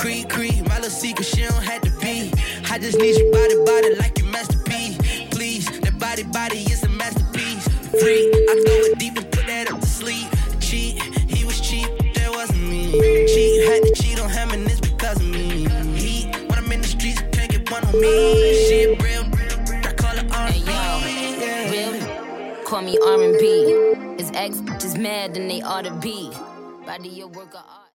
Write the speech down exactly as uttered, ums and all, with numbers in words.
Creed, Creed, my little secret, she don't have to be. I just need your body, body like your masterpiece. Please, that body, body is a masterpiece. Free, I throw it deep and put that up to sleep. Cheat, he was cheap, that wasn't me. Cheat, had to cheat on him and it's because of me. He, when I'm in the streets, can't get one on me. She real, I call her R and B. Hey, yo, real, call me R and B. His ex is mad and they ought to be. Body your work of art.